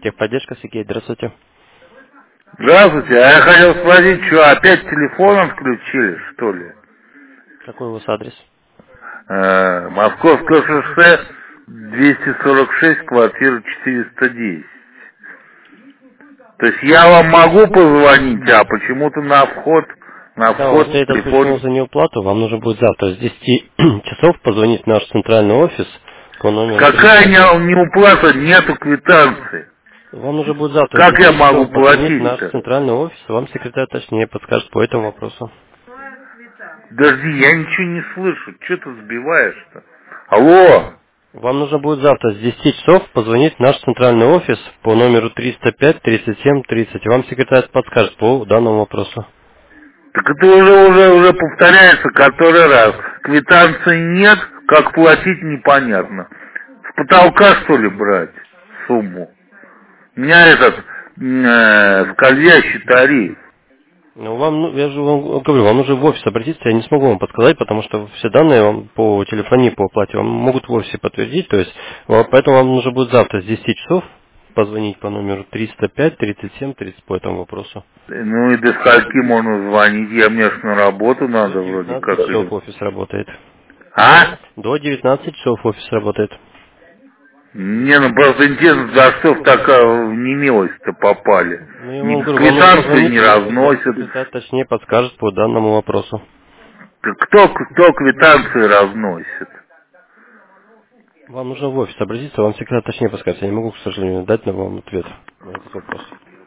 Техподдержка, Сергей, здравствуйте. Здравствуйте, а я хотел спросить, что опять телефон отключили, что ли? Какой у вас адрес? Московское шоссе 246, квартира 410. То есть я вам могу позвонить, а почему-то на вход Да, у вас стоит отключено телефон... за неуплату. Вам нужно будет завтра с 10 часов позвонить в наш центральный офис по номеру Какая 305. неуплата, нету квитанции. Вам нужно будет завтра с Как я 10 могу часов позвонить в наш платить-то? центральный офис. Вам секретарь точнее подскажет по этому вопросу. Подожди, я ничего не слышу, что ты сбиваешь-то? Алло! Вам нужно будет завтра с 10 часов позвонить в наш центральный офис по номеру 305 37 30. Вам секретарь подскажет по данному вопросу. Так это уже повторяется который раз. Квитанции нет, как платить непонятно. С потолка, что ли, брать сумму? У меня этот скользящий тариф. Ну, вам, я же вам говорю, вам нужно в офис обратиться, я не смогу вам подсказать, потому что все данные вам по телефонии, по оплате вам могут в офисе подтвердить, то есть, поэтому вам нужно будет завтра с 10 часов позвонить по номеру 305 37 30 по этому вопросу. Ну и до скольки можно звонить? Мне ж на работу До надо вроде 19 как. часов офис работает. А? До 19 часов офис работает. Не, ну просто интересно, за что в такая немилость-то попали? Ну, я вам Ни говорю, вам нужно квитанции позвонить, не вам разносят. секретарь точнее подскажет по данному вопросу. Кто квитанции разносит? Вам нужно в офис обратиться, вам секретарь точнее подскажет. Я не могу, к сожалению, дать на вам ответ на этот вопрос.